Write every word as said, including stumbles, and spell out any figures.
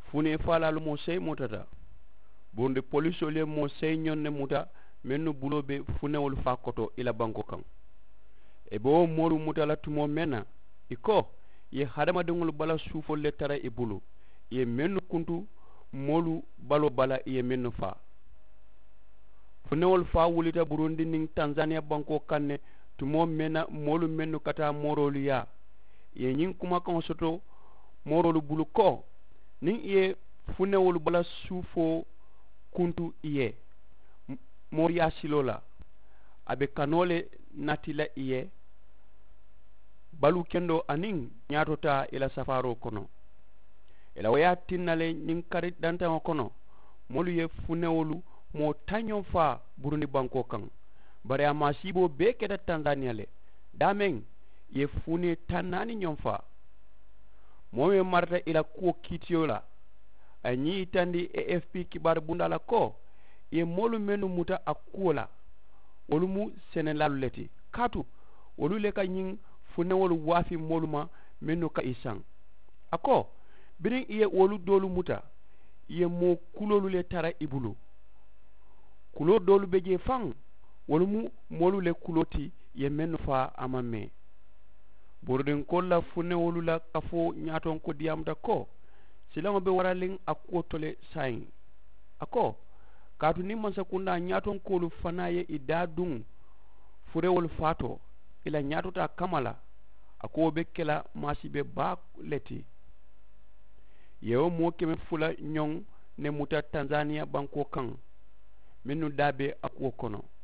fune falalu mo sey motata bonde police ole mo sey nyonne muta mennu bulobe funewol fakoto ila banko kan e bo moru mutala tumo mena iko ye hadama dengol bala sufo le tara e bulu ye mennu kuntu molu balo bala ye mennu fa funewol fa wulita Burundi ning Tanzania banko kanne tumo mena molu mennu kata morolu ya ye nyin kuma kan soto morolu bulu ko ning ye funewol bala sufo kuntu iye moriya silola abe kanole natila iye balu kendo aning nyatota ila safaro kono ila waya tinnale ning kari danta kono molu ye funewolu mo tanyon fa Burundi banko kan bare amasibo be keda Tanzania le damen ye fune tanani nyon fa mowe marta ila ko kitiola anyi tandi A F P kibar bundala ko ye molu menu muta akola olumu Senegal leti katu olu le ka nyin funewolu wafi moluma menu ka isang ako birin iye wolu dolu muta ye mo kulolu le tara ibulu kulo dolu beje fang wolumu molu le kuloti ye menu fa amame burdin kolla funewolu la kafo nyaton ko diamta ko silango be waralin akko tole sain ako katu ni mansa kunda nyaton kolu fanaye idadun furewol fato ila nyatota kamala ako be kela masibe ba leti yewo mo keme fula nyong ne muta Tanzania banko kan minu dabe akwo kono